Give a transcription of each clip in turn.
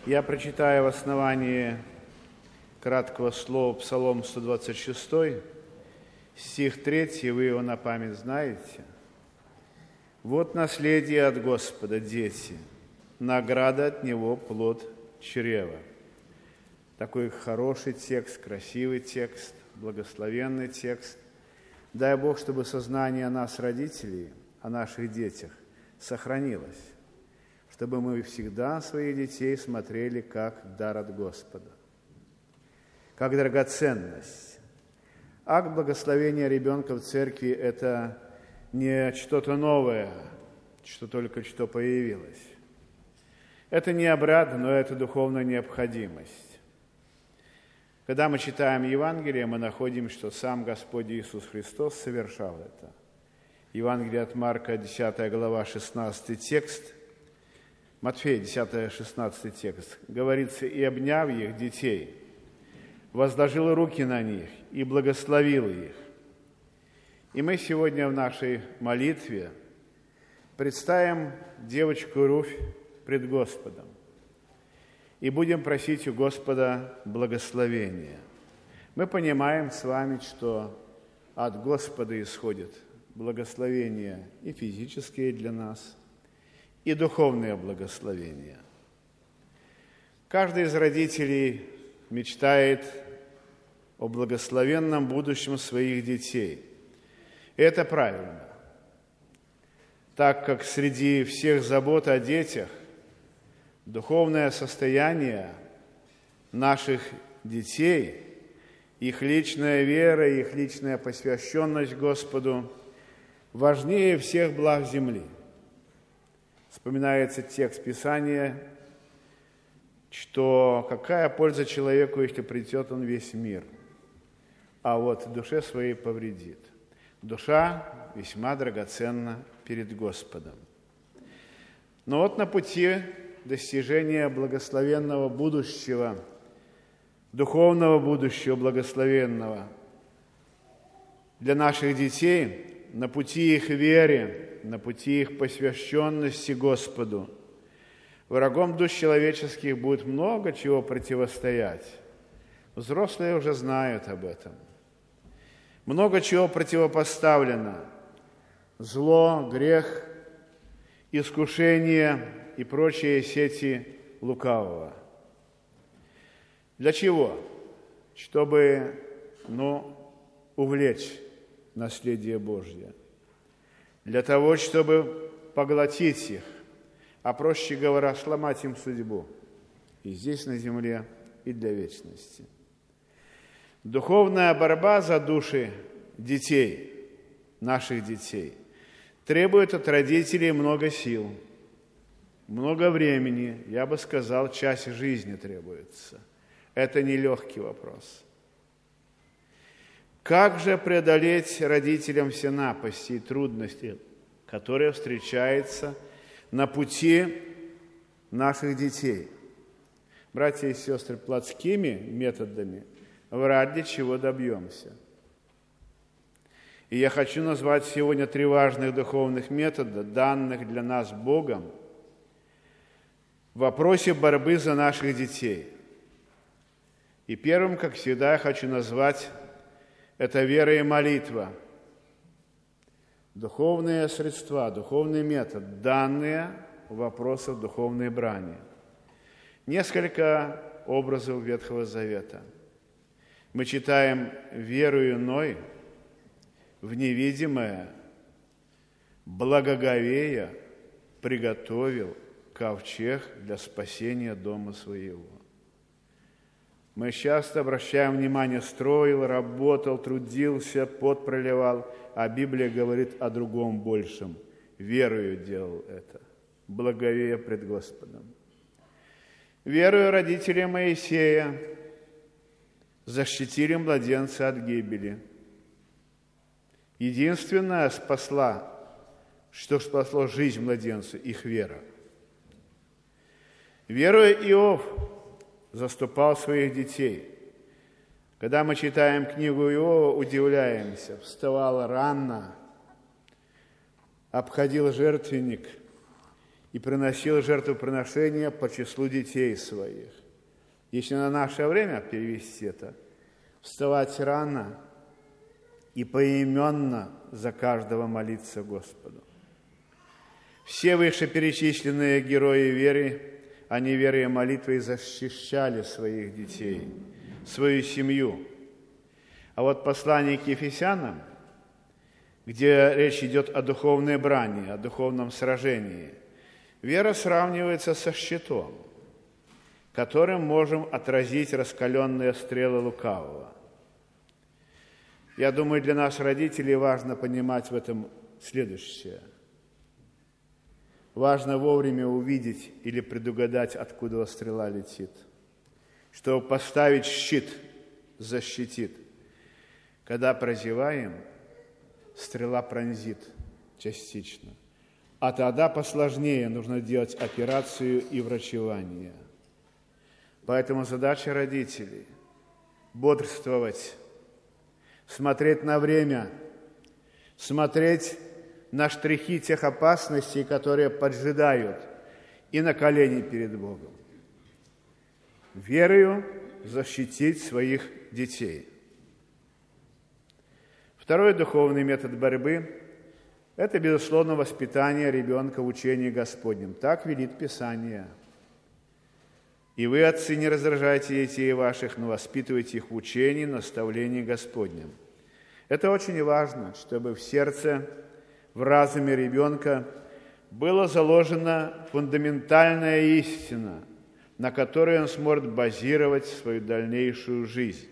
Я прочитаю в основании краткого слова Псалом 126, стих 3, вы его на память знаете. «Вот наследие от Господа, дети, награда от Него плод чрева». Такой хороший текст, красивый текст, благословенный текст. Дай Бог, чтобы сознание нас, родителей, о наших детях сохранилось, чтобы мы всегда своих детей смотрели как дар от Господа, как драгоценность. Акт благословения ребенка в церкви – это не что-то новое, что только что появилось. Это не обряд, но это духовная необходимость. Когда мы читаем Евангелие, мы находим, что сам Господь Иисус Христос совершал это. Евангелие от Марка, 10 глава, 16 текст, Матфея, 10, 16 текст, говорится: «И, обняв их, детей, возложил руки на них и благословил их». И мы сегодня в нашей молитве представим девочку Руфь пред Господом и будем просить у Господа благословения. Мы понимаем с вами, что от Господа исходит благословения и физические для нас, и духовные благословения. Каждый из родителей мечтает о благословенном будущем своих детей. И это правильно, так как среди всех забот о детях духовное состояние наших детей, их личная вера, их личная посвященность Господу важнее всех благ земли. Вспоминается текст Писания, что какая польза человеку, если придет он весь мир, а вот душе своей повредит. Душа весьма драгоценна перед Господом. Но вот на пути достижения благословенного будущего, духовного будущего благословенного для наших детей, на пути их веры, на пути их посвященности Господу, врагом душ человеческих будет много чего противостоять. Взрослые уже знают об этом. Много чего противопоставлено. Зло, грех, искушение и прочие сети лукавого. Для чего? Чтобы, увлечь наследие Божье. Для того, чтобы поглотить их, а проще говоря, сломать им судьбу. И здесь на земле, и для вечности. Духовная борьба за души детей, наших детей, требует от родителей много сил, много времени, я бы сказал, часть жизни требуется. Это нелегкий вопрос. Как же преодолеть родителям все напасти и трудности, которые встречаются на пути наших детей? Братья и сестры, плотскими методами вряд ли чего добьемся. И я хочу назвать сегодня 3 важных духовных метода, данных для нас Богом, в вопросе борьбы за наших детей. И первым, как всегда, я хочу назвать это вера и молитва. Духовные средства, духовный метод, данные в вопросах духовной брани. Несколько образов Ветхого Завета. Мы читаем: «Верою Ной в невидимое благоговея приготовил ковчег для спасения дома своего». Мы часто обращаем внимание: строил, работал, трудился, пот проливал, а Библия говорит о другом большем. Верою делал это, благовея пред Господом. Верою родители Моисея защитили младенца от гибели. Единственное что спасло жизнь младенцу, их вера. Верою Иов заступал своих детей. Когда мы читаем книгу Иова, удивляемся. Вставал рано, обходил жертвенник и приносил жертвоприношения по числу детей своих. Если на наше время перевести это, вставать рано и поименно за каждого молиться Господу. Все вышеперечисленные герои веры, они верой и молитвой защищали своих детей, свою семью. А вот послание к Ефесянам, где речь идет о духовной брани, о духовном сражении, вера сравнивается со щитом, которым можем отразить раскаленные стрелы лукавого. Я думаю, для нас, родителей, важно понимать в этом следующее. Важно вовремя увидеть или предугадать, откуда стрела летит, чтобы поставить щит, защитит. Когда прозеваем, стрела пронзит частично. А тогда посложнее нужно делать операцию и врачевание. Поэтому задача родителей – бодрствовать, смотреть на время, смотреть на штрихи тех опасностей, которые поджидают, и на колени перед Богом. Верою защитить своих детей. Второй духовный метод борьбы – это, безусловно, воспитание ребенка в учении Господнем. Так велит Писание. «И вы, отцы, не раздражайте детей ваших, но воспитывайте их в учении, наставлении Господнем». Это очень важно, чтобы в сердце, в разуме ребенка была заложена фундаментальная истина, на которой он сможет базировать свою дальнейшую жизнь.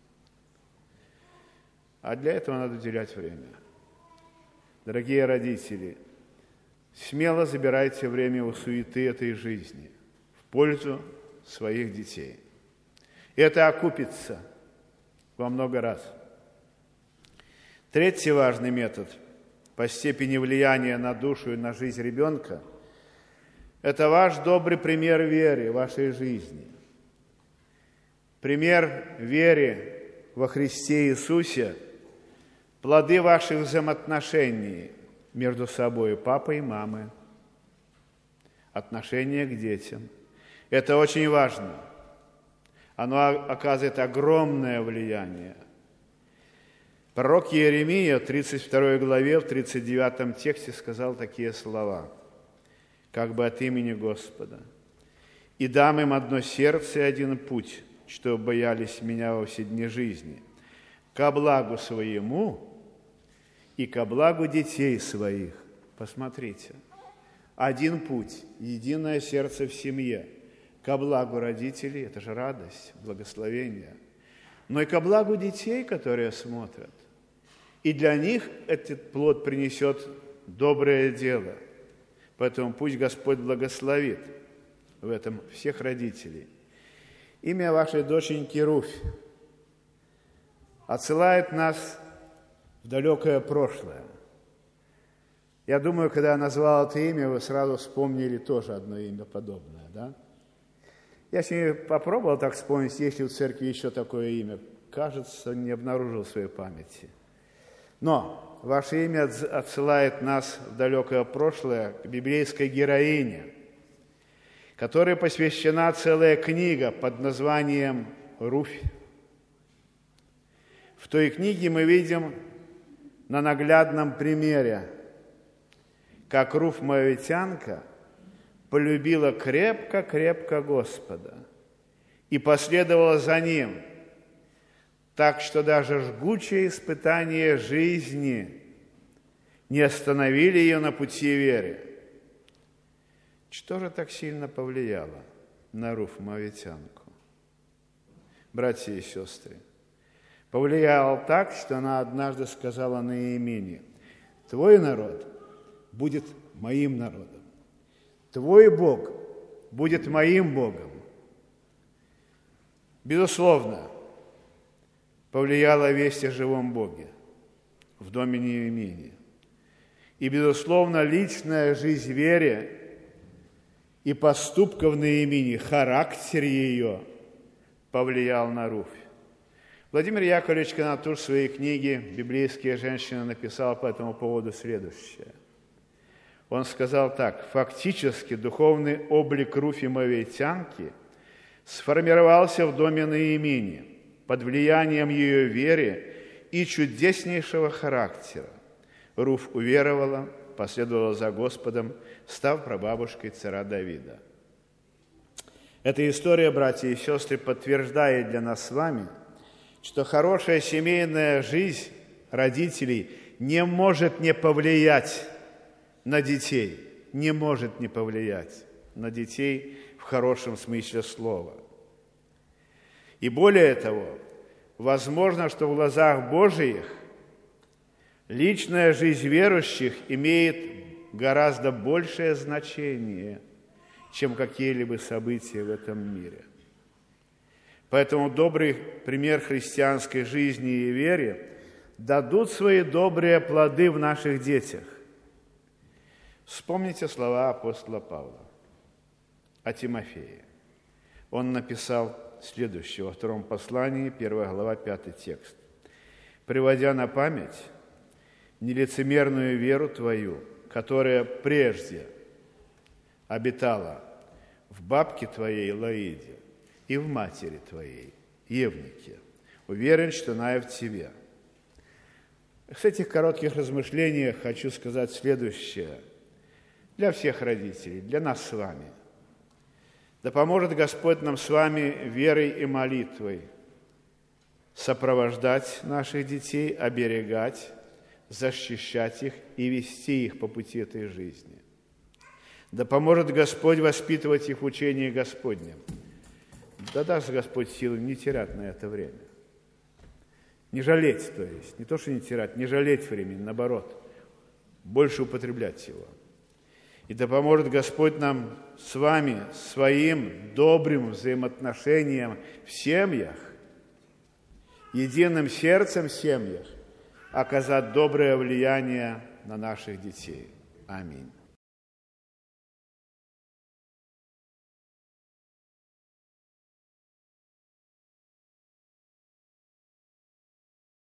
А для этого надо уделять время. Дорогие родители, смело забирайте время у суеты этой жизни в пользу своих детей. И это окупится во много раз. Третий важный метод по степени влияния на душу и на жизнь ребенка – это ваш добрый пример веры в вашей жизни. Пример веры во Христе Иисусе – плоды ваших взаимоотношений между собой, папой и мамой, отношения к детям. Это очень важно. Оно оказывает огромное влияние. Пророк Иеремия в 32 главе, в 39 тексте сказал такие слова, как бы от имени Господа. «И дам им одно сердце и один путь, чтобы боялись меня во все дни жизни, ко благу своему и ко благу детей своих». Посмотрите, один путь, единое сердце в семье, ко благу родителей, это же радость, благословение, но и ко благу детей, которые смотрят. И для них этот плод принесет доброе дело. Поэтому пусть Господь благословит в этом всех родителей. Имя вашей доченьки Руфь отсылает нас в далекое прошлое. Я думаю, когда я назвал это имя, вы сразу вспомнили тоже одно имя подобное, да? Я сегодня попробовал так вспомнить, есть ли у церкви еще такое имя. Кажется, не обнаружил в своей памяти. Но ваше имя отсылает нас в далекое прошлое к библейской героине, которой посвящена целая книга под названием «Руфь». В той книге мы видим на наглядном примере, как Руфь Моавитянка полюбила крепко-крепко Господа и последовала за Ним, так что даже жгучие испытания жизни не остановили ее на пути веры. Что же так сильно повлияло на Руфь Моавитянку? Братья и сестры, повлияло так, что она однажды сказала Ноемии: «Твой народ будет моим народом, твой Бог будет моим Богом». Безусловно, повлияла весть о живом Боге в доме Ноемии. И, безусловно, личная жизнь веры и поступков Ноемии, характер ее повлиял на Руфь. Владимир Яковлевич Конатур в своей книге «Библейские женщины» написал по этому поводу следующее. Он сказал так: фактически духовный облик Руфи Моавитянки сформировался в доме Ноемии под влиянием ее веры и чудеснейшего характера. Руф уверовала, последовала за Господом, став прабабушкой царя Давида. Эта история, братья и сестры, подтверждает для нас с вами, что хорошая семейная жизнь родителей не может не повлиять на детей, не может не повлиять на детей в хорошем смысле слова. И более того, возможно, что в глазах Божиих личная жизнь верующих имеет гораздо большее значение, чем какие-либо события в этом мире. Поэтому добрый пример христианской жизни и вере дадут свои добрые плоды в наших детях. Вспомните слова апостола Павла о Тимофее. Он написал следующее во втором послании, 1 глава, 5 текст. «Приводя на память нелицемерную веру твою, которая прежде обитала в бабке твоей Лоиде и в матери твоей Евнике, уверен, что она и в тебе». С этих коротких размышлениях хочу сказать следующее для всех родителей, для нас с вами. Да поможет Господь нам с вами верой и молитвой сопровождать наших детей, оберегать, защищать их и вести их по пути этой жизни. Да поможет Господь воспитывать их в учении Господнем. Да даст Господь силы не терять на это время. Не жалеть, то есть, не то, что не терять, не жалеть времени, наоборот, больше употреблять его. И да поможет Господь нам с вами своим добрым взаимоотношением в семьях, единым сердцем в семьях оказать доброе влияние на наших детей. Аминь.